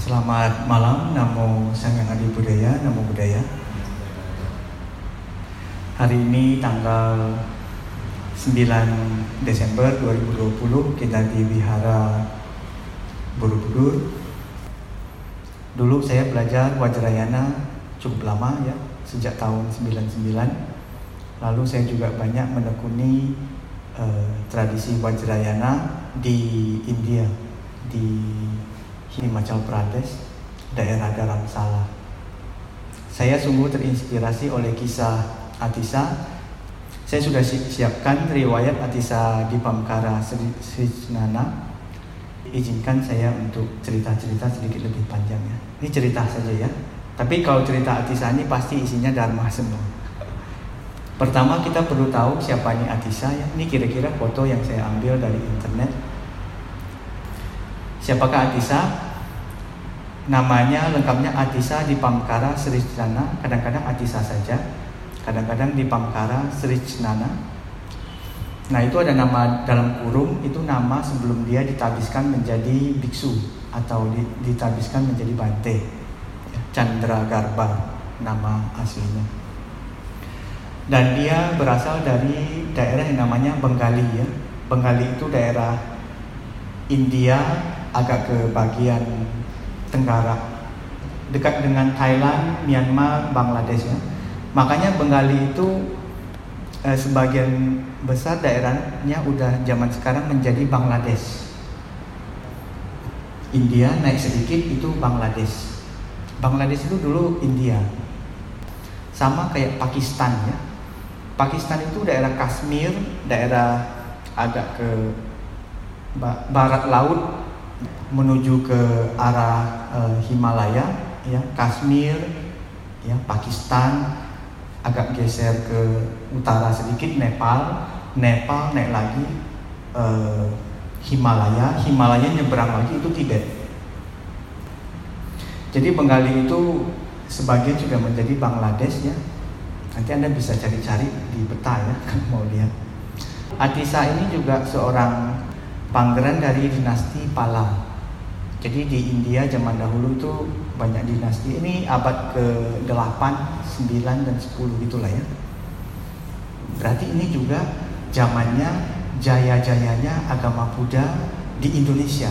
Selamat malam, Namo Sang Yang Adi Budaya, Namo Buddhaya. Hari ini tanggal 9 Desember 2020 kita di Wihara Borobudur. Dulu saya belajar Vajrayana cukup lama ya, sejak tahun 99. Lalu saya juga banyak menekuni tradisi Vajrayana di India, di Himachal Pradesh, daerah Dharamsala. Saya sungguh terinspirasi oleh kisah Atisa. Saya sudah siapkan riwayat Atisa Dipamkara Srijnana. Izinkan saya untuk cerita-cerita sedikit lebih panjang ya. Ini cerita saja ya. Tapi kalau cerita Atisa ini pasti isinya dharma semua. Pertama kita perlu tahu siapa ini Atisa ya. Ini kira-kira foto yang saya ambil dari internet. Siapakah Atisa? Namanya lengkapnya Atisa Dipamkara Srijnana. Kadang-kadang Atisa saja, kadang-kadang Dipamkara Srijnana. Nah itu ada nama dalam kurung, itu nama sebelum dia ditabiskan menjadi biksu atau ditabiskan menjadi bante. Chandragarbha nama aslinya. Dan dia berasal dari daerah yang namanya Bengali ya. Bengali itu daerah India agak ke bagian tenggara, dekat dengan Thailand, Myanmar, Bangladesh ya. Makanya Bengali itu sebagian besar daerahnya udah zaman sekarang menjadi Bangladesh. India naik sedikit itu Bangladesh. Bangladesh itu dulu India. Sama kayak Pakistan ya. Pakistan itu daerah Kashmir, daerah agak ke barat laut menuju ke arah Himalaya ya, Kashmir ya, Pakistan, agak geser ke utara sedikit Nepal naik lagi Himalaya nyeberang lagi itu Tibet. Jadi Bengali itu sebagian sudah menjadi Bangladesh ya. Nanti Anda bisa cari-cari di peta ya kalau mau lihat. Atisa ini juga seorang pangeran dari dinasti Pala. Jadi di India zaman dahulu itu banyak dinasti. Ini abad ke-8, 9 dan 10 itulah ya. Berarti ini juga zamannya jaya-jayanya agama Buddha di Indonesia.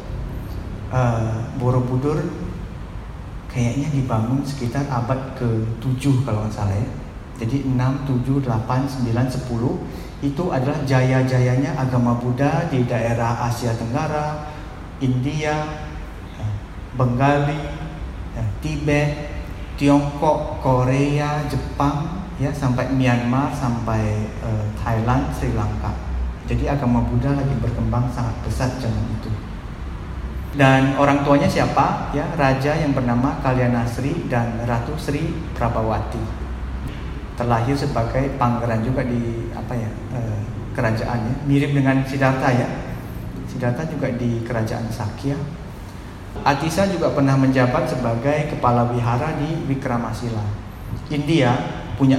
Borobudur kayaknya dibangun sekitar abad ke-7 kalau nggak salah ya. Jadi 6, 7, 8, 9, 10 itu adalah jaya-jayanya agama Buddha di daerah Asia Tenggara, India, Bengali, Tibet, Tiongkok, Korea, Jepang, ya sampai Myanmar, sampai Thailand, Sri Lanka. Jadi agama Buddha lagi berkembang sangat pesat zaman itu. Dan orang tuanya siapa? Ya, raja yang bernama Kalyana Sri dan Ratu Sri Prabhawati. Terlahir sebagai pangeran juga di kerajaannya, mirip dengan Siddhartha ya. Siddhartha juga di kerajaan Sakya. Atisa juga pernah menjabat sebagai kepala wihara di Vikramasila. India punya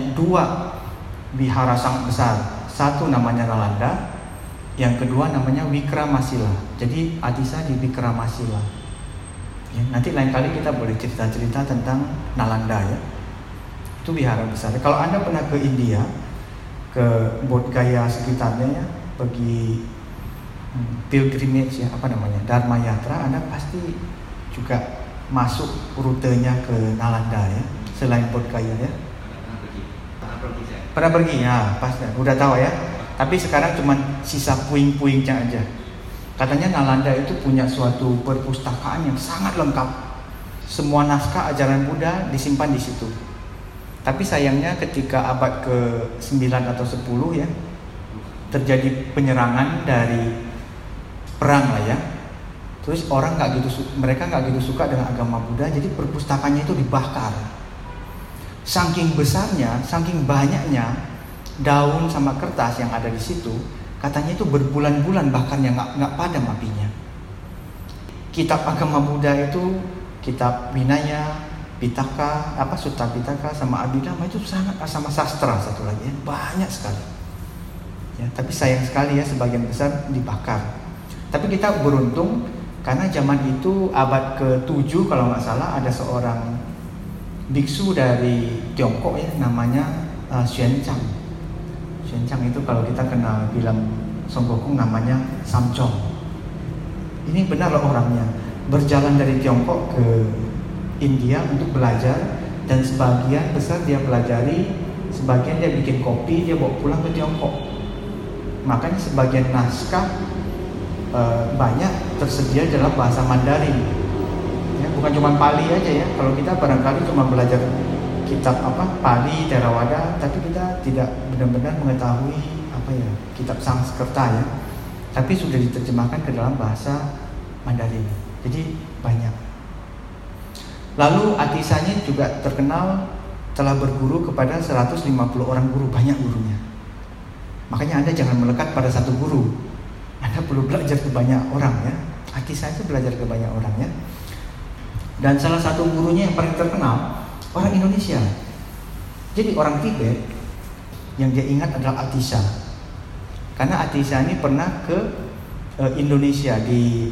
2 wihara sangat besar. Satu namanya Nalanda, yang kedua namanya Vikramasila. Jadi Atisa di Vikramasila. Ya, nanti lain kali kita boleh cerita-cerita tentang Nalanda ya. Itu wihara besar. Kalau Anda pernah ke India, ke Bodh Gaya sekitarnya ya, pergi pilgrimage ya, Dharma Yatra, Anda pasti juga masuk rutenya ke Nalanda ya, selain Bodh Gaya ya. Pernah pergi ya, pas ya, udah tahu ya. Tapi sekarang cuma sisa puing-puingnya aja. Katanya Nalanda itu punya suatu perpustakaan yang sangat lengkap. Semua naskah ajaran Buddha disimpan di situ. Tapi sayangnya ketika abad ke-9 atau 10 ya, terjadi penyerangan dari perang lah ya. Terus mereka nggak gitu suka dengan agama Buddha, jadi perpustakaannya itu dibakar. Saking besarnya, saking banyaknya daun sama kertas yang ada di situ, katanya itu berbulan-bulan bakarnya nggak padam apinya. Kitab agama Buddha itu kitab Vinaya, Pitaka, Sutta Pitaka sama Abhidhamma itu sangat, sama sastra satu lagi ya, banyak sekali. Ya, tapi sayang sekali ya sebagian besar dibakar. Tapi kita beruntung Karena zaman itu abad ke-7 kalau nggak salah ada seorang biksu dari Tiongkok ya, namanya Xuanzang. Xuanzang itu kalau kita kenal film Son Gokong namanya Samchong. Ini benar loh orangnya, berjalan dari Tiongkok ke India untuk belajar, dan sebagian besar dia pelajari, sebagian dia bikin kopi, dia bawa pulang ke Tiongkok. Makanya sebagian naskah banyak tersedia dalam bahasa Mandarin. Ya, bukan cuma Pali aja ya. Kalau kita barangkali cuma belajar kitab Pali, Theravada, tapi kita tidak benar-benar mengetahui kitab Sanskerta ya. Tapi sudah diterjemahkan ke dalam bahasa Mandarin. Jadi banyak. Lalu Atisanya juga terkenal telah berguru kepada 150 orang guru, banyak gurunya. Makanya Anda jangan melekat pada satu guru. Anda perlu belajar ke banyak orang ya. Atisa itu belajar ke banyak orang ya. Dan salah satu gurunya yang paling terkenal orang Indonesia. Jadi orang Tibet yang dia ingat adalah Atisa. Karena Atisa ini pernah ke Indonesia di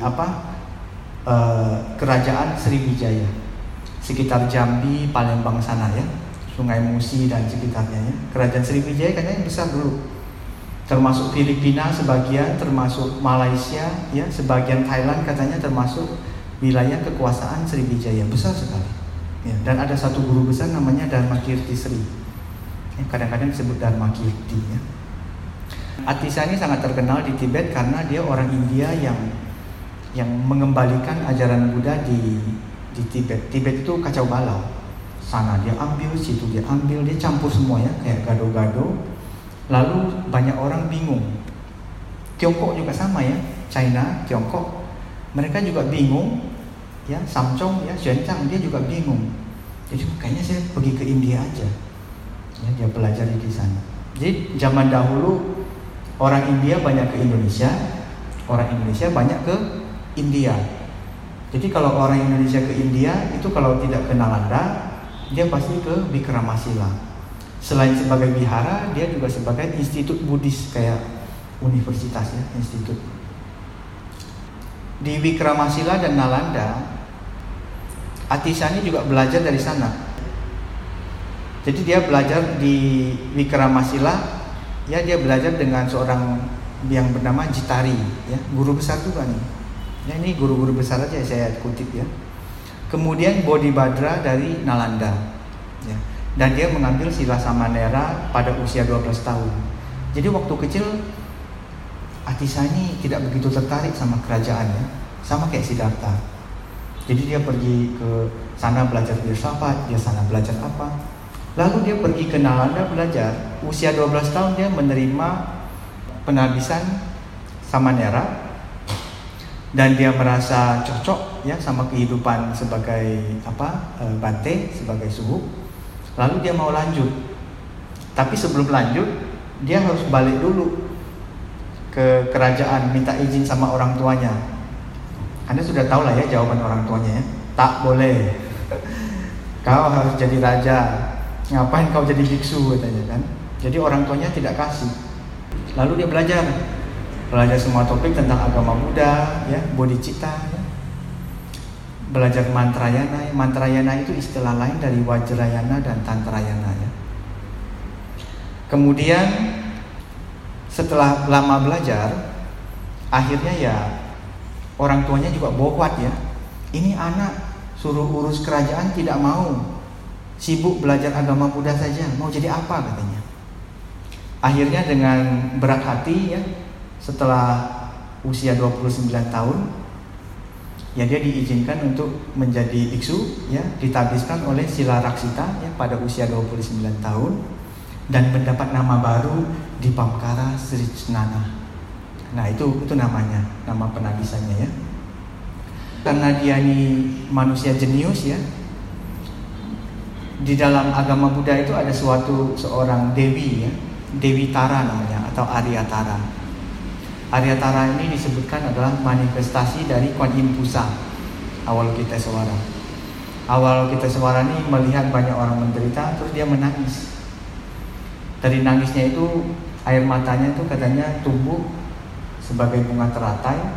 kerajaan Sriwijaya, sekitar Jambi, Palembang sana ya, Sungai Musi dan sekitarnya ya. Kerajaan Sriwijaya katanya besar dulu. Termasuk Filipina sebagian, termasuk Malaysia, ya, sebagian Thailand katanya termasuk wilayah kekuasaan Sriwijaya, besar sekali. Ya, dan ada satu guru besar namanya Dharmakirti Sri. Ya, kadang-kadang disebut Dharmakirti. Ya. Atisa ini sangat terkenal di Tibet karena dia orang India yang mengembalikan ajaran Buddha di Tibet. Tibet itu kacau balau. Sana dia ambil, situ dia ambil, dia campur semua ya, kayak gado-gado. Lalu banyak orang bingung. Tiongkok juga sama ya, China, Tiongkok, mereka juga bingung. Ya, Samchong, ya, Xuanzang dia juga bingung. Jadi kayaknya saya pergi ke India aja. Ya, dia belajar di sana. Jadi zaman dahulu orang India banyak ke Indonesia, orang Indonesia banyak ke India. Jadi kalau orang Indonesia ke India itu kalau tidak ke Nalanda, dia pasti ke Vikramasila. Selain sebagai wihara, dia juga sebagai institut Buddhis kayak universitas ya, institut. Di Vikramasila dan Nalanda, Atisa ini juga belajar dari sana. Jadi dia belajar di Vikramasila, ya dia belajar dengan seorang yang bernama Jitari, ya, guru besar juga nih. Ya, ini guru-guru besar aja saya kutip ya. Kemudian Bodhibhadra dari Nalanda, ya. Dan dia mengambil sila Samanera pada usia 12 tahun. Jadi waktu kecil Atisa ini tidak begitu tertarik sama kerajaannya, sama kayak Siddhartha. Jadi dia pergi ke sana belajar filsafat, dia sana belajar apa. Lalu dia pergi ke Nalanda belajar. Usia 12 tahun dia menerima penabisan Samanera dan dia merasa cocok ya sama kehidupan sebagai bante, sebagai suhu. Lalu dia mau lanjut. Tapi sebelum lanjut, dia harus balik dulu ke kerajaan, minta izin sama orang tuanya. Anda sudah tahu lah ya jawaban orang tuanya ya. Tak boleh. Kau harus jadi raja. Ngapain kau jadi biksu katanya kan. Jadi orang tuanya tidak kasih. Lalu dia belajar semua topik tentang agama Buddha, ya, bodhicitta, ya. Belajar mantrayana. Mantrayana itu istilah lain dari Vajrayana dan Tantrayana ya. Kemudian setelah lama belajar, akhirnya ya orang tuanya juga bohwat ya. Ini anak suruh urus kerajaan tidak mau, sibuk belajar agama Buddha saja, mau jadi apa katanya. Akhirnya dengan berat hati ya, setelah usia 29 tahun, ya dia diizinkan untuk menjadi biksu ya, ditabiskan oleh Sila Raksita ya pada usia 29 tahun dan mendapat nama baru Dipamkara Sricnana. Nah itu namanya, nama penabisannya ya. Karena dia ini manusia jenius ya. Di dalam agama Buddha itu ada seorang dewi ya, Dewi Tara namanya atau Arya Tara. Arya Tara ini disebutkan adalah manifestasi dari Kuan Yin Pusa, Avalokitesvara. Avalokitesvara ini melihat banyak orang menderita, terus dia menangis. Dari nangisnya itu air matanya itu katanya tumbuh sebagai bunga teratai,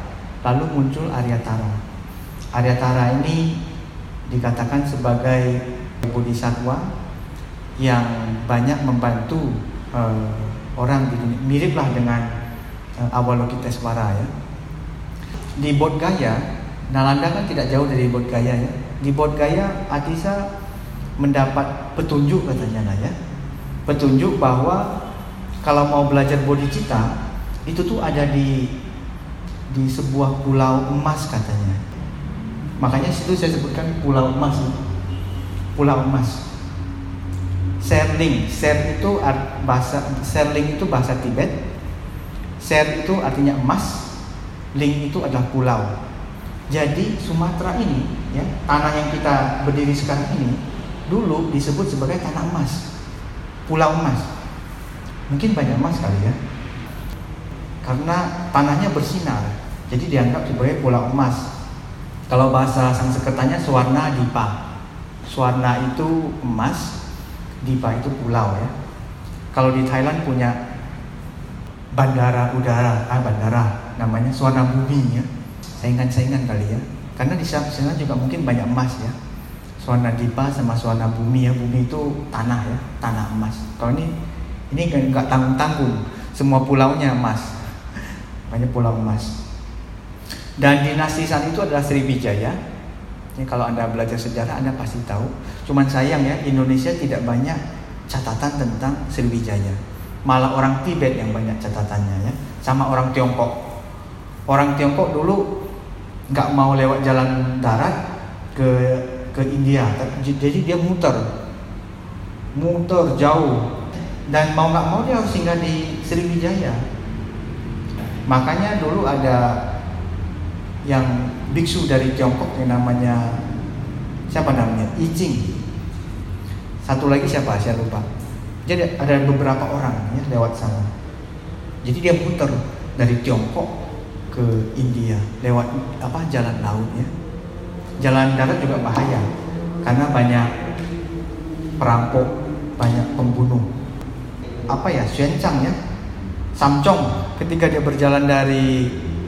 lalu muncul Aryatara. Aryatara ini dikatakan sebagai bodhisatwa yang banyak membantu orang di dunia, miriplah dengan Avalokitesvara ya. Di Bodh Gaya, Nalanda kan tidak jauh dari Bodh Gaya ya. Di Bodh Gaya Atisa mendapat petunjuk katanya lah ya. Petunjuk bahwa kalau mau belajar bodhicitta itu tuh ada di sebuah pulau emas katanya. Makanya situ saya sebutkan pulau emas. Pulau emas. Serling, Serling itu bahasa Tibet. Ser itu artinya emas, ling itu adalah pulau. Jadi Sumatera ini, ya, tanah yang kita berdiri sekarang ini, dulu disebut sebagai tanah emas, pulau emas. Mungkin banyak emas kali ya, karena tanahnya bersinar, jadi dianggap sebagai pulau emas. Kalau bahasa Sanskertanya Swarna Dipa, Swarna itu emas, Dipa itu pulau ya. Kalau di Thailand punya bandara udara, bandara namanya Swarna Bumi ya. Saingan kali ya. Karena di sana juga mungkin banyak emas ya. Swarna Dipa sama Swarna Bumi ya. Bumi itu tanah ya, tanah emas. Kalau ini enggak tanggung-tanggung. Semua pulaunya emas. Banyak pulau emas. Dan dinasti saat itu adalah Sriwijaya. Ini kalau Anda belajar sejarah Anda pasti tahu. Cuman sayang ya, Indonesia tidak banyak catatan tentang Sriwijaya. Malah orang Tibet yang banyak catatannya ya, sama orang Tiongkok. Orang Tiongkok dulu nggak mau lewat jalan darat ke India, jadi dia muter jauh, dan mau nggak mau dia harus singgah di Sriwijaya. Makanya dulu ada yang biksu dari Tiongkok yang namanya I Ching. Satu lagi siapa saya lupa. Jadi ada beberapa orang ya lewat sana. Jadi dia muter dari Tiongkok ke India lewat jalan laut ya. Jalan darat juga bahaya karena banyak perampok, banyak pembunuh. Xuanzang ya, Samcong ketika dia berjalan dari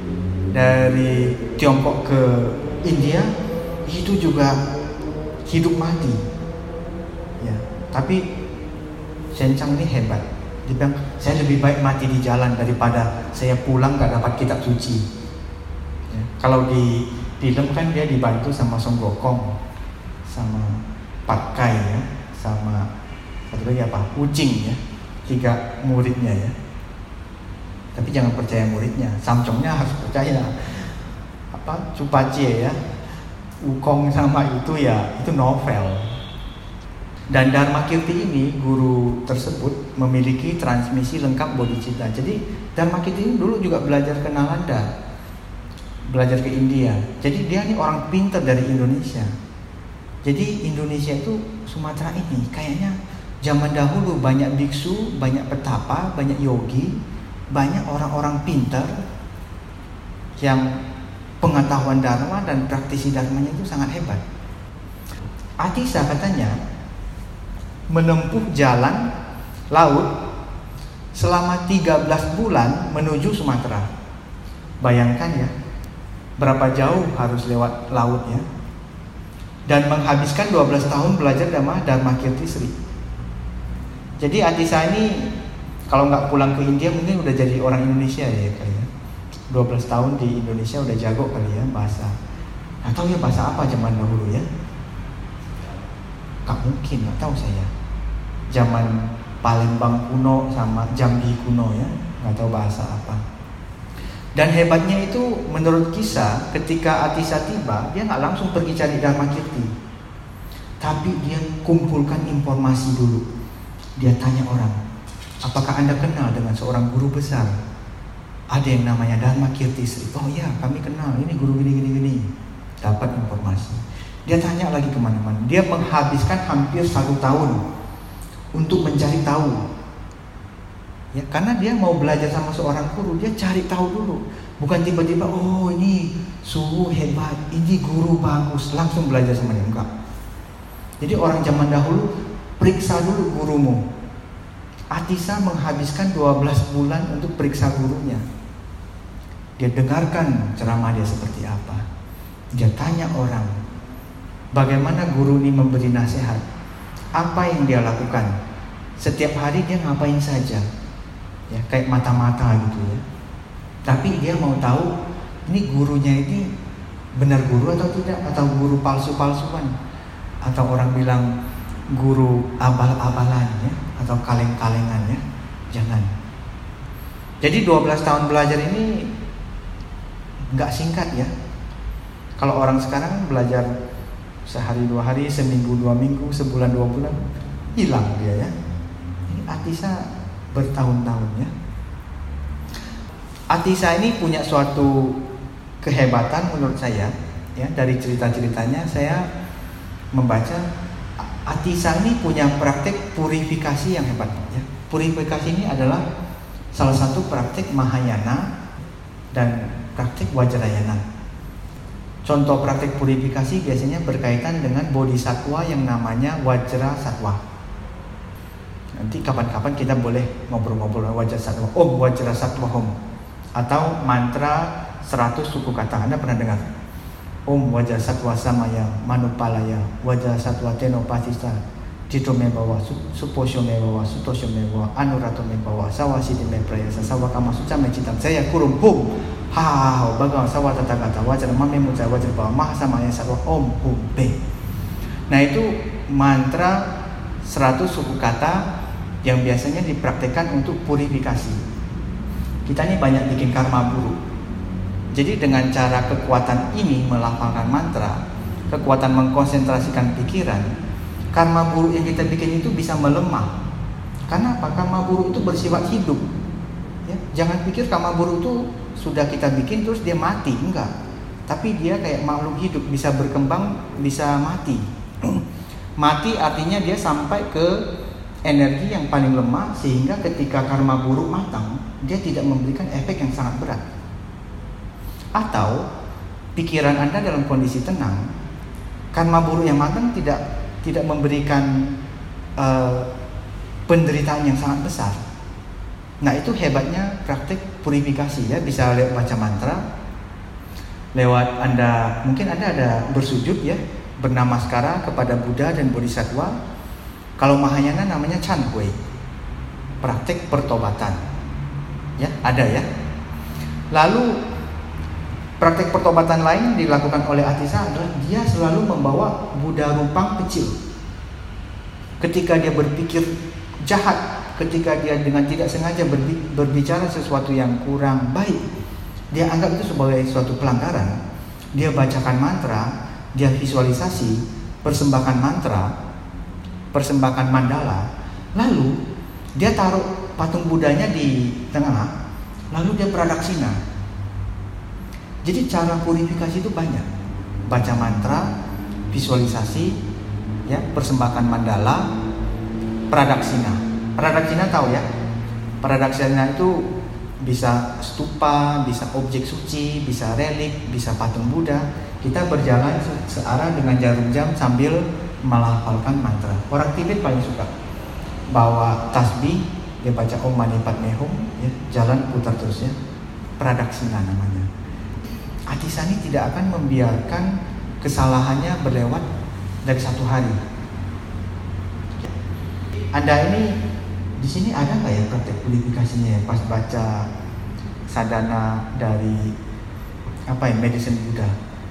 Tiongkok ke India itu juga hidup mati. Ya, tapi Xuanzang ini hebat. Dia bilang, saya lebih baik mati di jalan daripada saya pulang gak dapat kitab suci. Ya, kalau di film kan dia dibantu sama Song Gokong, sama Pat Kai ya, sama satu lagi U Ching ya, 3 muridnya ya. Tapi jangan percaya muridnya, Samcongnya harus percaya. Cupacie ya, Wukong sama itu ya, itu novel. Dan Dharmakirti ini, guru tersebut memiliki transmisi lengkap bodhicitta. Jadi Dharmakirti ini dulu juga belajar ke Nalanda, belajar ke India. Jadi dia ini orang pintar dari Indonesia. Jadi Indonesia itu Sumatera ini kayaknya zaman dahulu banyak biksu, banyak petapa, banyak yogi, banyak orang-orang pintar yang pengetahuan dharma dan praktisi dharmanya itu sangat hebat. Atisa katanya menempuh jalan laut selama 13 bulan menuju Sumatera. Bayangkan ya, berapa jauh harus lewat laut ya. Dan menghabiskan 12 tahun belajar Dharmakirti Sri. Jadi Atisa ini kalau nggak pulang ke India mungkin udah jadi orang Indonesia ya kali ya. 12 tahun di Indonesia udah jago kali ya bahasa. Atau ya bahasa apa zaman dahulu ya? Gak mungkin, gak tahu saya. Zaman Palembang kuno sama Jambi kuno ya, gak tahu bahasa apa. Dan hebatnya itu menurut kisah, ketika Atisa tiba, dia gak langsung pergi cari Dharmakirti, tapi dia kumpulkan informasi dulu. Dia tanya orang, apakah Anda kenal dengan seorang guru besar? Ada yang namanya Dharmakirti Sri. Oh ya, kami kenal, ini guru gini. Dapat informasi. Dia tanya lagi kemana-mana. Dia menghabiskan hampir 1 tahun untuk mencari tahu. Ya, karena dia mau belajar sama seorang guru, dia cari tahu dulu. Bukan tiba-tiba, oh ini suhu hebat, ini guru bagus, langsung belajar sama dia. Enggak. Jadi orang zaman dahulu periksa dulu gurumu. Atisa menghabiskan 12 bulan untuk periksa gurunya. Dia dengarkan ceramah dia seperti apa. Dia tanya orang, bagaimana guru ini memberi nasihat, apa yang dia lakukan, setiap hari dia ngapain saja, ya kayak mata-mata gitu ya. Tapi dia mau tahu ini gurunya ini benar guru atau tidak, atau guru palsu-palsuan, atau orang bilang guru abal-abalan ya, atau kaleng-kalengan ya. Jangan. Jadi 12 tahun belajar ini nggak singkat ya. Kalau orang sekarang belajar sehari 2 hari, seminggu 2 minggu, sebulan 2 bulan, hilang dia ya. Ini Atisa bertahun-tahun ya. Atisa ini punya suatu kehebatan menurut saya ya. Dari cerita-ceritanya saya membaca, Atisa ini punya praktek purifikasi yang hebat ya. Purifikasi ini adalah salah satu praktek Mahayana dan praktek Vajrayana. Contoh praktek purifikasi biasanya berkaitan dengan bodhisattva yang namanya Wajra Sattva. Nanti kapan-kapan kita boleh ngobrol-ngobrol Wajra Sattva. Om Wajra Sattva Om. Atau mantra 100 suku kata. Anda pernah dengar? Om Wajra Sattva Samaya Manupalaya Wajra Sattva Teno Pasista Tito Mebawa Suposyo Mebawa Sutosyo Mebawa Anurato Mebawa Sawasiti Meprayasa Sawakama Suca Mecitam Saya Kurum Hum Hao Bagawan Sawa Tata Kata Wajra Mame Muca Wajra Bawa Mahasamaya Sattva Om Hum Be. Nah itu mantra 100 suku kata yang biasanya dipraktekkan untuk purifikasi. Kita ini banyak bikin karma buruk. Jadi dengan cara kekuatan ini melafalkan mantra, kekuatan mengkonsentrasikan pikiran, karma buruk yang kita bikin itu bisa melemah. Karena apa? Karma buruk itu bersifat hidup ya. Jangan pikir karma buruk itu sudah kita bikin terus dia mati, enggak. Tapi dia kayak makhluk hidup, bisa berkembang, bisa mati. Mati artinya dia sampai ke energi yang paling lemah, sehingga ketika karma buruk matang, dia tidak memberikan efek yang sangat berat. Atau pikiran Anda dalam kondisi tenang, karma buruk yang matang tidak memberikan penderitaan yang sangat besar. Nah itu hebatnya praktik purifikasi ya. Bisa lewat baca mantra, lewat Anda mungkin Anda ada bersujud ya, bernamaskara kepada Buddha dan Bodhisattva. Kalau Mahayana namanya Chanhui, praktik pertobatan ya, ada ya. Lalu praktek pertobatan lain dilakukan oleh Atisa adalah dia selalu membawa Buddha Rupang kecil. Ketika dia berpikir jahat, ketika dia dengan tidak sengaja berbicara sesuatu yang kurang baik, dia anggap itu sebagai suatu pelanggaran. Dia bacakan mantra, dia visualisasi, persembahkan mantra, persembahkan mandala, lalu dia taruh patung Budanya di tengah, lalu dia pradaksina. Jadi cara purifikasi itu banyak. Baca mantra, visualisasi, ya, persembahkan mandala, pradaksina. Pradaksina tahu ya? Pradaksina itu bisa stupa, bisa objek suci, bisa relik, bisa patung Buddha. Kita berjalan searah dengan jarum jam sambil melafalkan mantra. Orang Tibet paling suka bawa tasbih, dia baca Om Mani Padme Hum, ya, jalan putar terus ya. Pradaksina namanya. Atisa ini tidak akan membiarkan kesalahannya berlewat dari satu hari. Anda ini di sini ada nggak ya praktek purifikasinya ya, pas baca sadhana dari medicine Buddha?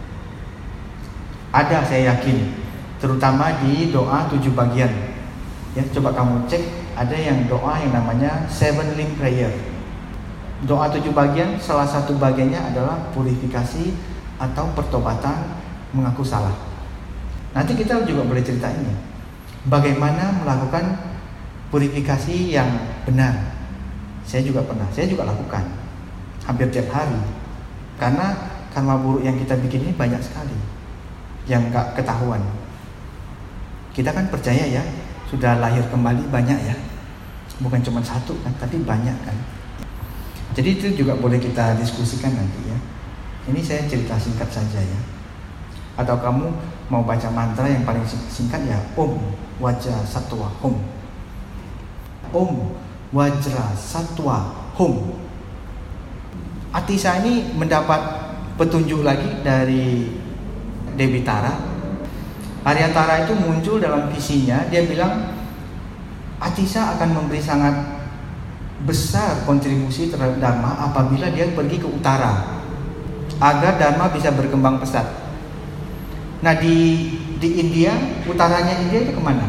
Ada, saya yakin, terutama di doa 7 bagian. Ya, coba kamu cek, ada yang doa yang namanya 7 limb prayer. Doa 7 bagian, salah satu bagiannya adalah purifikasi atau pertobatan mengaku salah. Nanti kita juga boleh cerita ini, bagaimana melakukan purifikasi yang benar. Saya juga pernah, saya juga lakukan hampir tiap hari. Karena karma buruk yang kita bikin ini banyak sekali yang gak ketahuan. Kita kan percaya ya, sudah lahir kembali banyak ya, bukan cuma satu kan, tapi banyak kan. Jadi itu juga boleh kita diskusikan nanti ya. Ini saya cerita singkat saja ya. Atau kamu mau baca mantra yang paling singkat ya, Om Wajra Sattva Hum. Om Wajra Sattva Hum. Atisa ini mendapat petunjuk lagi dari Dewi Tara. Aryatara itu muncul dalam visinya, dia bilang Atisa akan memberi sangat besar kontribusi terhadap Dharma apabila dia pergi ke utara, agar Dharma bisa berkembang pesat. Nah di India, utaranya India itu kemana?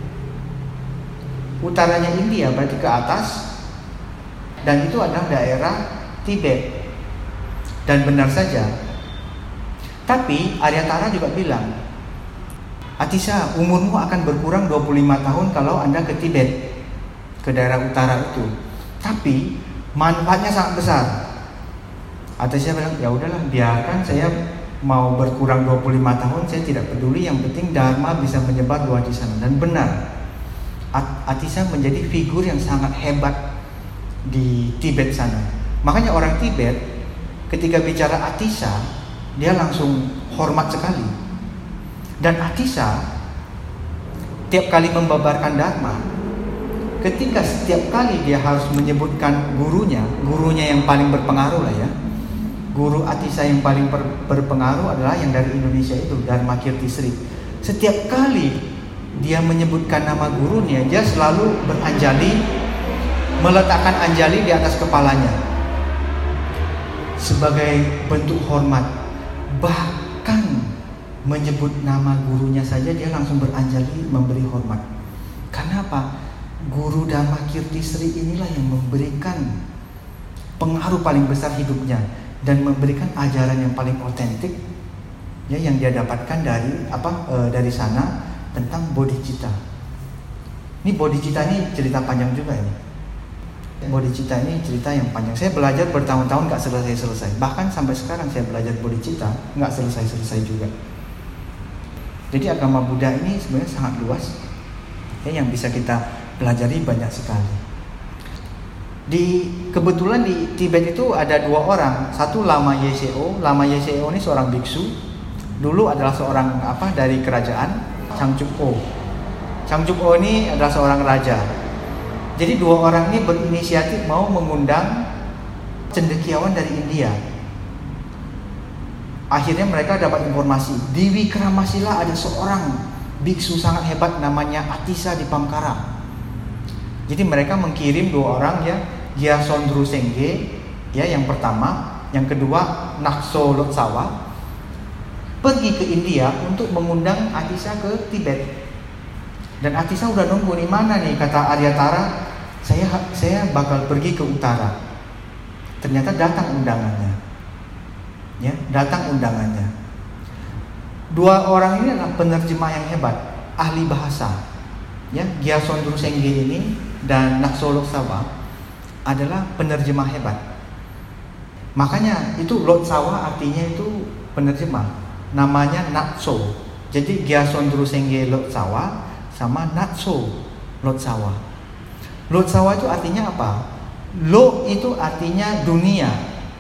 Utaranya India berarti ke atas, dan itu adalah daerah Tibet. Dan benar saja. Tapi Aryatara juga bilang, Atisa, umurmu akan berkurang 25 tahun kalau Anda ke Tibet, ke daerah utara itu. Tapi manfaatnya sangat besar. Atisa bilang, ya udahlah, biarkan saya mau berkurang 25 tahun, saya tidak peduli, yang penting Dharma bisa menyebar luas di sana. Dan benar, Atisa menjadi figur yang sangat hebat di Tibet sana. Makanya orang Tibet ketika bicara Atisa, dia langsung hormat sekali. Dan Atisa tiap kali membabarkan Dharma, ketika setiap kali dia harus menyebutkan gurunya yang paling berpengaruh lah ya. Guru Atisa yang paling berpengaruh adalah yang dari Indonesia itu, Dharma Kirtisri. Setiap kali dia menyebutkan nama gurunya, dia selalu beranjali, meletakkan anjali di atas kepalanya sebagai bentuk hormat. Bahkan menyebut nama gurunya saja dia langsung beranjali memberi hormat. Karena apa? Guru Dharma Kirtisri inilah yang memberikan pengaruh paling besar hidupnya dan memberikan ajaran yang paling otentik ya, yang dia dapatkan dari sana tentang bodhicitta. Ini bodhicitta ini cerita panjang juga ini. Bodhicitta ini cerita yang panjang. Saya belajar bertahun-tahun nggak selesai-selesai. Bahkan sampai sekarang saya belajar bodhicitta nggak selesai-selesai juga. Jadi agama Buddha ini sebenarnya sangat luas ya, yang bisa kita pelajari banyak sekali. Kebetulan di Tibet itu ada dua orang. Satu Lama Yeseo. Lama Yeseo ini seorang biksu. Dulu adalah seorang dari kerajaan Changchuko. Changchuko ini adalah seorang raja. Jadi dua orang ini berinisiatif mau mengundang cendekiawan dari India. Akhirnya mereka dapat informasi di Wikramasila ada seorang biksu sangat hebat namanya Atisa di Pamkara. Jadi mereka mengirim dua orang ya, Gyaltsab Sengge ya yang pertama, yang kedua Nakso Lotsawa, pergi ke India untuk mengundang Atisa ke Tibet. Dan Atisa udah nunggu nih, mana nih kata Aryatara, saya bakal pergi ke utara. Ternyata datang undangannya. Ya, datang undangannya. Dua orang ini adalah penerjemah yang hebat, ahli bahasa. Ya, Gyaltsab Sengge ini dan Nakso Lotsawa adalah penerjemah hebat. Makanya itu Lotsawa artinya itu penerjemah. Namanya Nakso. Jadi Gyaltsab Sengge Lotsawa sama Nakso Lotsawa. Lotsawa itu artinya apa? Lo itu artinya dunia.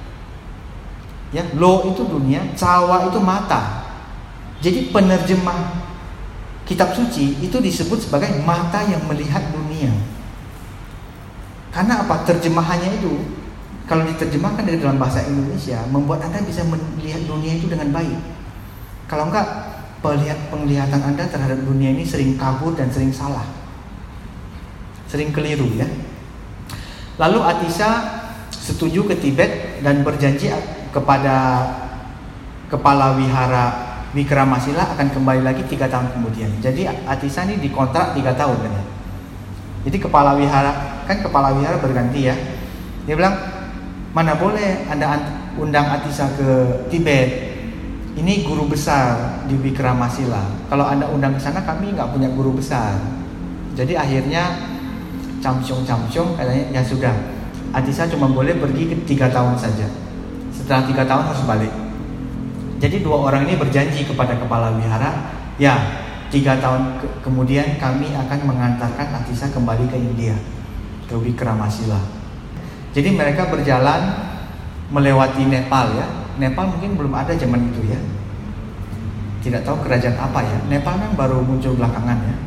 Ya, lo itu dunia, cawa itu mata. Jadi penerjemah kitab suci itu disebut sebagai mata yang melihat dunia. Karena apa? Terjemahannya itu kalau diterjemahkan dari dalam bahasa Indonesia membuat Anda bisa melihat dunia itu dengan baik. Kalau enggak, penglihatan Anda terhadap dunia ini sering kabur dan sering salah, sering keliru ya. Lalu Atisa setuju ke Tibet dan berjanji kepada kepala wihara Wikramasila akan kembali lagi 3 tahun kemudian. Jadi Atisa ini dikontrak 3 tahun kan ya. Jadi kepala wihara berganti ya. Dia bilang, mana boleh Anda undang Atisa ke Tibet. Ini guru besar di Wikramasila. Kalau Anda undang ke sana, kami nggak punya guru besar. Jadi akhirnya camsyong katanya, ya sudah, Atisa cuma boleh pergi ke 3 tahun saja. Setelah 3 tahun harus balik. Jadi dua orang ini berjanji kepada kepala wihara, ya 3 tahun kemudian kami akan mengantarkan Atisa kembali ke India, ke Wikramasila. Jadi mereka berjalan melewati Nepal ya. Nepal mungkin belum ada zaman itu ya. Tidak tahu kerajaan apa ya. Nepal kan baru muncul belakangan ya.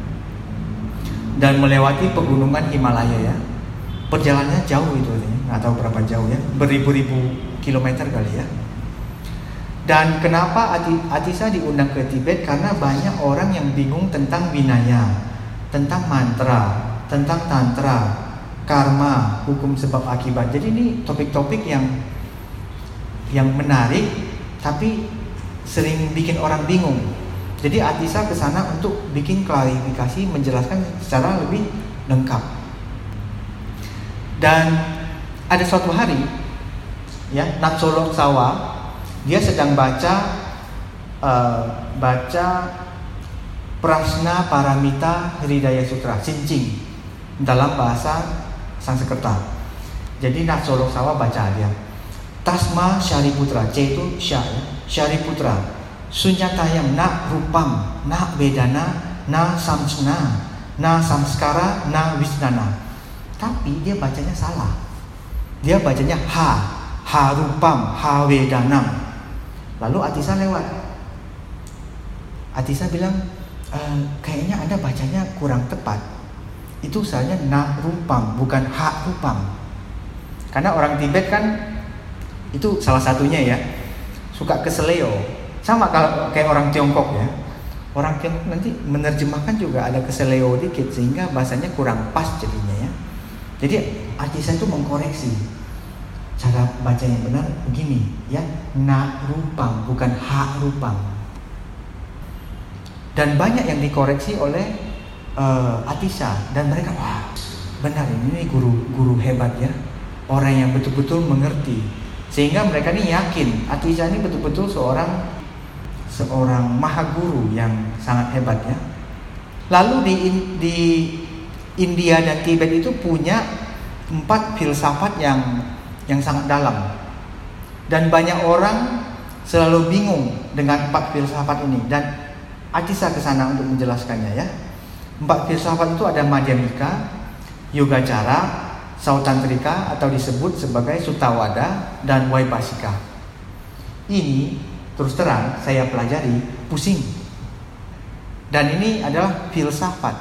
Dan melewati pegunungan Himalaya ya. Perjalanannya jauh itu, nggak tahu berapa jauh ya. Beribu-ribu kilometer kali ya. Dan kenapa Atisa diundang ke Tibet? Karena banyak orang yang bingung tentang Vinaya, tentang mantra, tentang tantra, karma, hukum sebab akibat. Jadi ini topik-topik yang menarik, tapi sering bikin orang bingung. Jadi Atisa ke sana untuk bikin klarifikasi, menjelaskan secara lebih lengkap. Dan ada suatu hari, ya, Natsoloksawa dia sedang baca Prasna Paramita Hridaya Sutra, Sincing, dalam bahasa Sanskerta. Jadi Natsoloksawa baca dia, Tasma Syariputra, C itu Sya, ya, Syariputra, Sunyatayam na rupam, na vedana, na samsna, na samskara, na wisnana. Tapi dia bacanya salah. Dia bacanya ha rupam, ha vedanam. Lalu Atisa lewat. Atisa bilang, kayaknya Anda bacanya kurang tepat. Itu sebenarnya na rupam, bukan ha rupam. Karena orang Tibet kan, itu salah satunya ya, suka keseleo. Sama kalau kayak orang Tiongkok ya. Orang Tiongkok nanti menerjemahkan juga ada keseleo dikit, sehingga bahasanya kurang pas jadinya ya. Jadi Atisa itu mengkoreksi. Cara baca yang benar begini ya, na rupam, bukan ha rupam. Dan banyak yang dikoreksi oleh Atisa, dan mereka, wah benar ini guru hebat ya, orang yang betul-betul mengerti, sehingga mereka ini yakin Atisa ini betul-betul seorang maha guru yang sangat hebat ya. Lalu di India dan Tibet itu punya 4 filsafat yang sangat dalam, dan banyak orang selalu bingung dengan 4 filsafat ini, dan Atisa ke sana untuk menjelaskannya ya. 4 filsafat itu ada Madhyamika, Yogacara, Sautantrika atau disebut sebagai Sutawada, dan Vaibhasika. Ini terus terang saya pelajari pusing, dan ini adalah filsafat.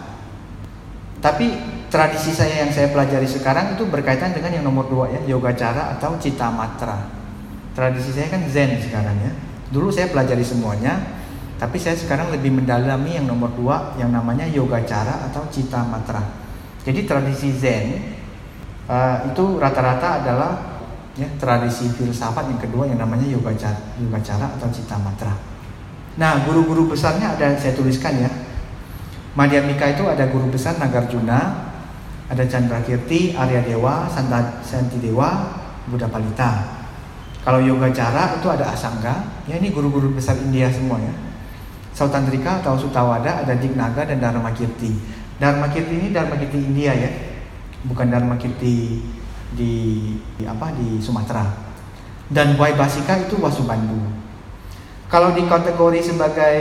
Tapi tradisi saya yang saya pelajari sekarang itu berkaitan dengan yang nomor 2 ya, Yogacara atau Citamatra. Tradisi saya kan Zen sekarang ya. Dulu saya pelajari semuanya, tapi saya sekarang lebih mendalami yang nomor 2 yang namanya Yogacara atau Citamatra. Jadi tradisi Zen itu rata-rata adalah ya, tradisi filsafat yang kedua yang namanya Yogacara atau Citamatra. Nah, guru-guru besarnya ada saya tuliskan ya. Madhyamika itu ada guru besar Nagarjuna, ada Candrakirti, Arya Dewa, Santidewa, Buddha Palita. Kalau Yogacara itu ada Asanga, ya ini guru-guru besar India semua ya. Sautantrika atau Sutawada ada Dignaga dan Dharmakirti. Dharmakirti ini Dharmakirti India ya, bukan Dharmakirti di Sumatera. Dan Vaibhasika itu Vasubandhu. Kalau dikategori sebagai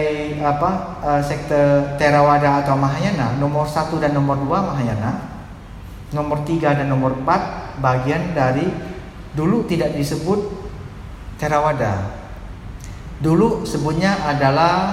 sekte Theravada atau Mahayana, nomor 1 dan nomor 2 Mahayana, nomor 3 dan nomor 4 bagian dari, dulu tidak disebut Theravada. Dulu sebutnya adalah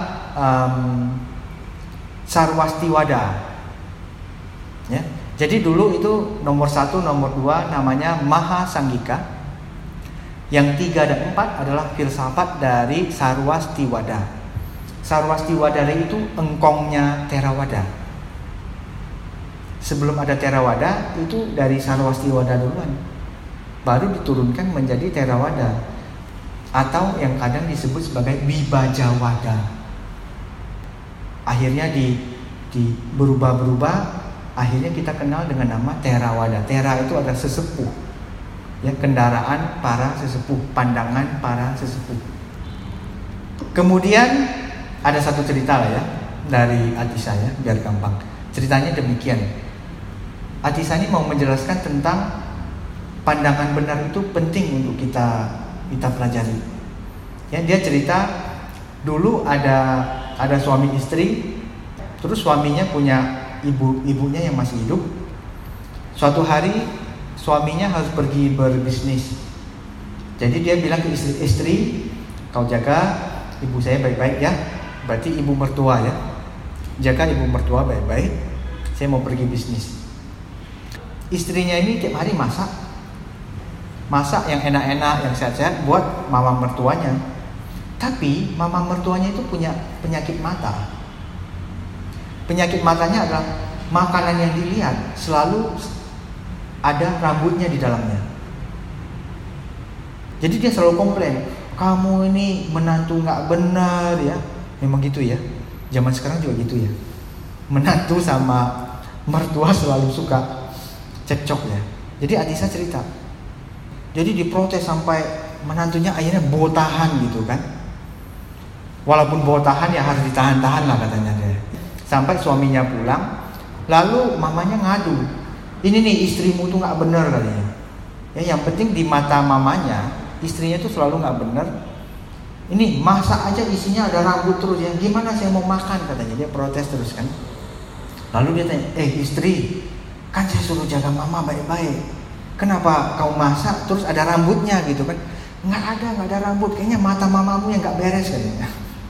Sarwastiwada. Ya. Jadi dulu itu nomor 1, nomor 2 namanya Mahasanghika. Yang 3 dan 4 adalah filsafat dari Sarwastiwada. Sarwastiwada itu engkongnya Theravada. Sebelum ada Theravada itu dari Sarwastiwada duluan, baru diturunkan menjadi Theravada, atau yang kadang disebut sebagai Vibhajawada. Akhirnya berubah-berubah, akhirnya kita kenal dengan nama Theravada. Thera itu adalah sesepuh, ya, kendaraan para sesepuh, pandangan para sesepuh. Kemudian ada satu cerita lah ya dari Atisa ya, biar gampang. Ceritanya demikian. Atisa ini mau menjelaskan tentang pandangan benar itu penting untuk kita pelajari. Ya, dia cerita dulu ada suami istri, terus suaminya punya ibunya yang masih hidup. Suatu hari suaminya harus pergi berbisnis. Jadi dia bilang ke istri, kau jaga ibu saya baik-baik ya. Berarti ibu mertua ya. Jaga ibu mertua baik-baik. Saya mau pergi bisnis. Istrinya ini tiap hari masak. masak yang enak-enak, yang sehat-sehat buat mama mertuanya. Tapi mama mertuanya itu punya penyakit mata. Penyakit matanya adalah makanan yang dilihat selalu ada rambutnya di dalamnya. Jadi dia selalu komplain, kamu ini menantu gak benar ya. Memang gitu ya, zaman sekarang juga gitu ya. Menantu sama mertua selalu suka cekcok ya. Jadi Atisa cerita, jadi diprotes sampai menantunya akhirnya botahan gitu kan. Walaupun botahan ya harus ditahan-tahan lah katanya dia. Sampai suaminya pulang, lalu mamanya ngadu, ini nih istrimu tuh gak benar katanya. Ya, yang penting di mata mamanya, istrinya tuh selalu gak benar. Ini masak aja isinya ada rambut terus ya, gimana saya mau makan katanya. Dia protes terus kan. Lalu dia tanya, istri, kan saya suruh jaga mama baik-baik, kenapa kau masak terus ada rambutnya gitu kan? Nggak ada rambut, kayaknya mata mamamu yang nggak beres katanya.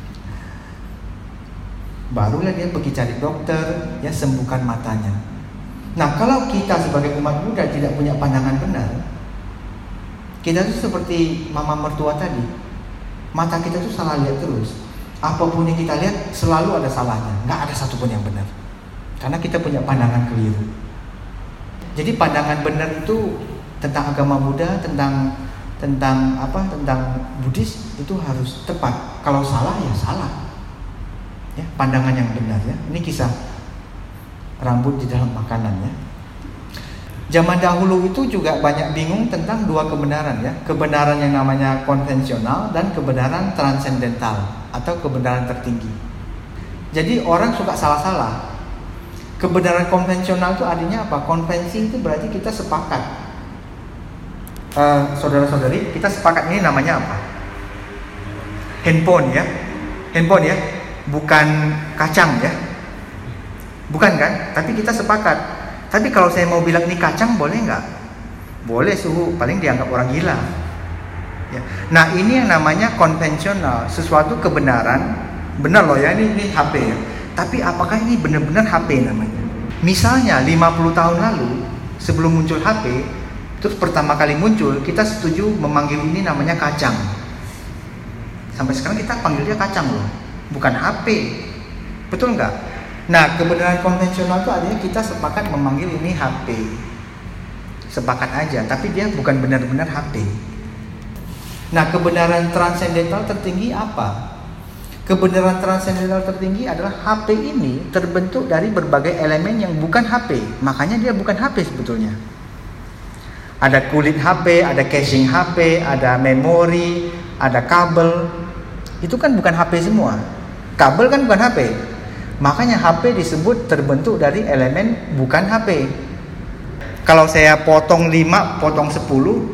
Barulah dia pergi cari dokter, ya sembuhkan matanya. Nah kalau kita sebagai umat Buddha tidak punya pandangan benar, kita tuh seperti mama mertua tadi, mata kita tuh salah lihat terus. Apapun yang kita lihat selalu ada salahnya, nggak ada satupun yang benar. Karena kita punya pandangan keliru. Jadi pandangan benar itu tentang agama Buddha, tentang Buddhis itu harus tepat. Kalau salah ya salah. Ya, pandangan yang benar ya. Ini kisah rambut di dalam makanan ya. Zaman dahulu itu juga banyak bingung tentang dua kebenaran ya. Kebenaran yang namanya konvensional dan kebenaran transendental atau kebenaran tertinggi. Jadi orang suka salah-salah. Kebenaran konvensional itu artinya apa? Konvensi itu berarti kita sepakat. Saudara-saudari, kita sepakat ini namanya apa? Handphone ya. Handphone ya. Bukan kacang ya. Bukan kan? Tapi kita sepakat. Tapi kalau saya mau bilang ini kacang boleh nggak? Boleh, suhu paling dianggap orang gila. Ya. Nah ini yang namanya konvensional. Sesuatu kebenaran. Benar loh ya, ini HP ya. Tapi apakah ini benar-benar HP namanya? Misalnya 50 tahun lalu sebelum muncul HP, terus pertama kali muncul kita setuju memanggil ini namanya kacang. Sampai sekarang kita panggil dia kacang loh, bukan HP. Betul nggak? Nah kebenaran konvensional itu artinya kita sepakat memanggil ini HP. Sepakat aja, tapi dia bukan benar-benar HP. Nah kebenaran transendental tertinggi apa? Kebenaran transendental tertinggi adalah HP ini terbentuk dari berbagai elemen yang bukan HP. Makanya dia bukan HP sebetulnya. Ada kulit HP, ada casing HP, ada memori, ada kabel. Itu kan bukan HP semua. Kabel kan bukan HP. Makanya HP disebut terbentuk dari elemen bukan HP. Kalau saya potong 5, potong 10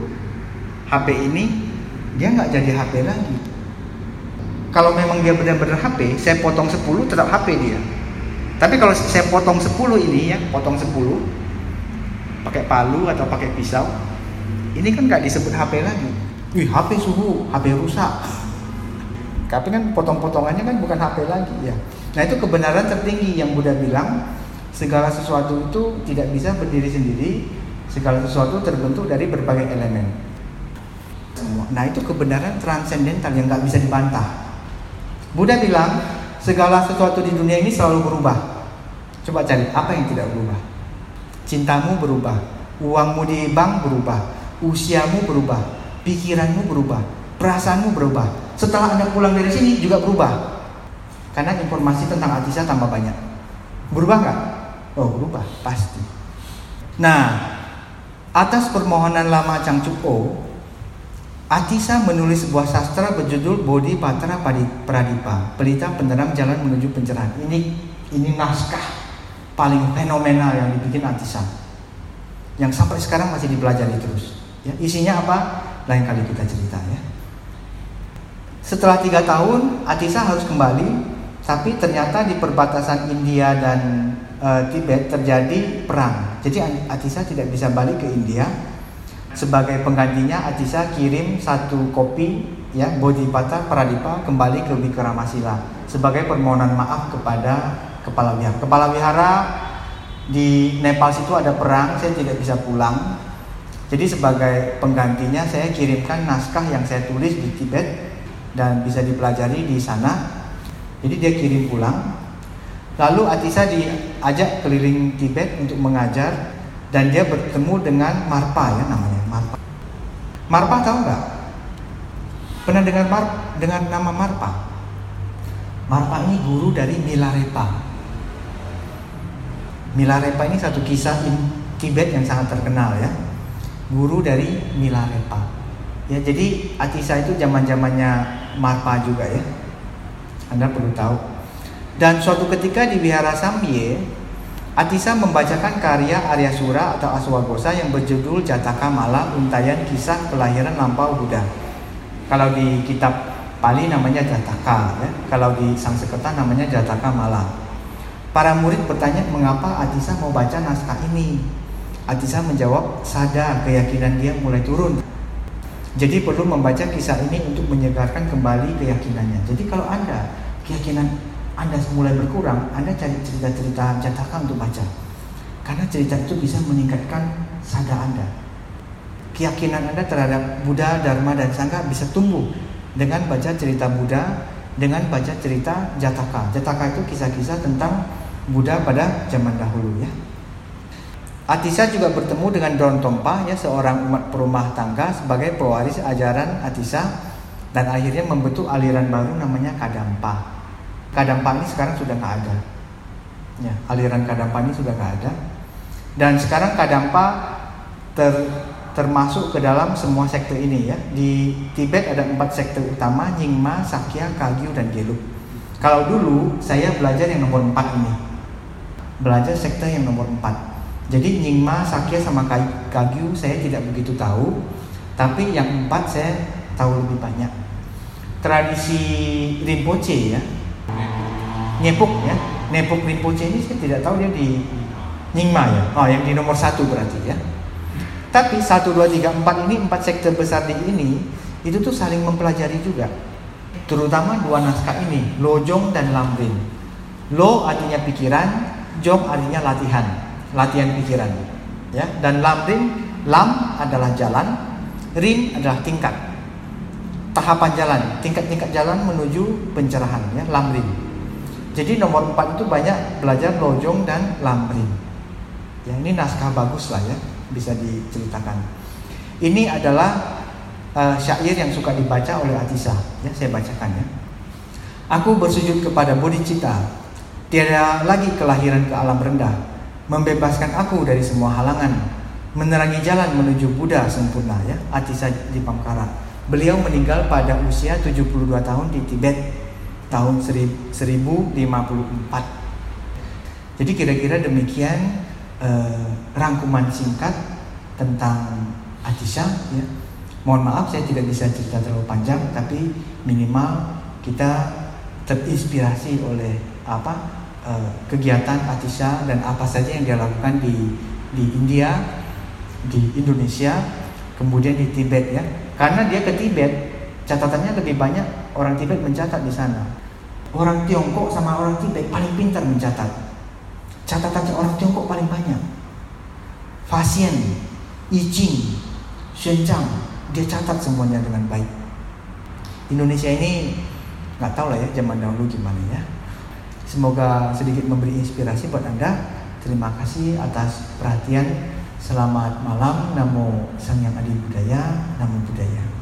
HP ini, dia nggak jadi HP lagi. Kalau memang dia benar-benar HP, saya potong 10 tetap HP dia. Tapi kalau saya potong 10 ini ya, potong 10 pakai palu atau pakai pisau, ini kan nggak disebut HP lagi. Wih, HP suhu, HP rusak. Tapi kan potong-potongannya kan bukan HP lagi ya. Nah itu kebenaran tertinggi yang Buddha bilang, segala sesuatu itu tidak bisa berdiri sendiri, segala sesuatu terbentuk dari berbagai elemen. Nah itu kebenaran transendental yang nggak bisa dibantah. Buddha bilang segala sesuatu di dunia ini selalu berubah. Coba cari apa yang tidak berubah. Cintamu berubah, uangmu di bank berubah, usiamu berubah, pikiranmu berubah, perasaanmu berubah. Setelah Anda pulang dari sini juga berubah. Karena informasi tentang Atisa tambah banyak. Berubah nggak? Oh berubah, pasti. Nah, atas permohonan Lama Changchupo, Atisa menulis sebuah sastra berjudul Bodhipatra Pradipa, pelita penerang jalan menuju pencerahan. Ini naskah paling fenomenal yang dibikin Atisa, yang sampai sekarang masih dipelajari terus. Ya, isinya apa? Lain kali kita cerita ya. Setelah 3 tahun, Atisa harus kembali, tapi ternyata di perbatasan India dan Tibet terjadi perang. Jadi Atisa tidak bisa balik ke India. Sebagai penggantinya Atisa kirim 1 kopi ya Bodhipatra Pradipa kembali ke Vikramasila sebagai permohonan maaf kepada kepala wihara. Kepala wihara di Nepal situ ada perang, saya tidak bisa pulang. Jadi sebagai penggantinya saya kirimkan naskah yang saya tulis di Tibet dan bisa dipelajari di sana. Jadi dia kirim pulang. Lalu Atisa diajak keliling Tibet untuk mengajar dan dia bertemu dengan Marpa ya namanya, Marpa. Marpa tahu nggak? Pernah dengar nama Marpa? Marpa ini guru dari Milarepa. Milarepa ini satu kisah Tibet yang sangat terkenal ya. Guru dari Milarepa. Ya, jadi Atisa itu zaman-zamannya Marpa juga ya. Anda perlu tahu. Dan suatu ketika di Wihara Samye, Atisa membacakan karya Arya Sura atau Aswagosa yang berjudul Jataka Mala, untayan kisah kelahiran lampau Buddha. Kalau di kitab Pali namanya Jataka, ya. Kalau di Sanskerta namanya Jataka Mala. Para murid bertanya mengapa Atisa mau baca naskah ini. Atisa menjawab, sadar keyakinan dia mulai turun. Jadi perlu membaca kisah ini untuk menyegarkan kembali keyakinannya. Jadi kalau Anda keyakinan Anda mulai berkurang, Anda cari cerita-cerita Jataka untuk baca. Karena cerita itu bisa meningkatkan sadar Anda. Keyakinan Anda terhadap Buddha, Dharma, dan Sangha bisa tumbuh dengan baca cerita Buddha, dengan baca cerita Jataka. Jataka itu kisah-kisah tentang Buddha pada zaman dahulu ya. Atisa juga bertemu dengan Don Tompa ya, seorang umat perumah tangga sebagai pewaris ajaran Atisa, dan akhirnya membentuk aliran baru namanya Kadampa. Kadampa ini sekarang sudah nggak ada. Ya, aliran Kadampa ini sudah nggak ada. Dan sekarang Kadampa termasuk ke dalam semua sekte ini ya. Di Tibet ada 4 sekte utama, Nyingma, Sakya, Kagyu, dan Gelug. Kalau dulu saya belajar yang nomor 4 ini. Belajar sekte yang nomor 4. Jadi Nyingma, Sakya, sama Kagyu saya tidak begitu tahu. Tapi yang 4 saya tahu lebih banyak. Tradisi Rinpoche ya, Nyepuk ya, Nepuk Rinpoche ini saya tidak tahu dia di Nyingma ya. Oh, yang di nomor 1 berarti ya. Tapi 1, 2, 3, 4 ini 4 sekte besar di ini itu tuh saling mempelajari juga. Terutama 2 naskah ini, Lojong dan Lamrim. Lo artinya pikiran, Jong artinya latihan pikiran. Ya, dan Lamrim, Lam adalah jalan, Rin adalah tingkat. Tahapan jalan, tingkat-tingkat jalan menuju pencerahan ya, Lamrim. Jadi nomor 4 itu banyak belajar Lojong dan Lamrim. Ya, ini naskah bagus lah ya, bisa diceritakan. Ini adalah syair yang suka dibaca oleh Atisa. Ya, saya bacakan ya. Aku bersujud kepada bodhicitta, tiada lagi kelahiran ke alam rendah, membebaskan aku dari semua halangan, menerangi jalan menuju Buddha sempurna ya. Atisa Dipamkara. Beliau meninggal pada usia 72 tahun di Tibet tahun 1054. Jadi kira-kira demikian rangkuman singkat tentang Atisa ya. Mohon maaf saya tidak bisa cerita terlalu panjang, tapi minimal kita terinspirasi oleh kegiatan Atisa dan apa saja yang dia lakukan di India, di Indonesia, kemudian di Tibet ya. Karena dia ke Tibet, catatannya lebih banyak orang Tibet mencatat di sana. Orang Tiongkok sama orang Tibet paling pintar mencatat. Catatannya orang Tiongkok paling banyak. Fasien, I Ching, Xuanzang, dia catat semuanya dengan baik. Indonesia ini nggak tahu lah ya zaman dahulu gimana ya. Semoga sedikit memberi inspirasi buat Anda. Terima kasih atas perhatian. Selamat malam. Namo Sang Hyang Adi Budaya. Namo Buddhaya.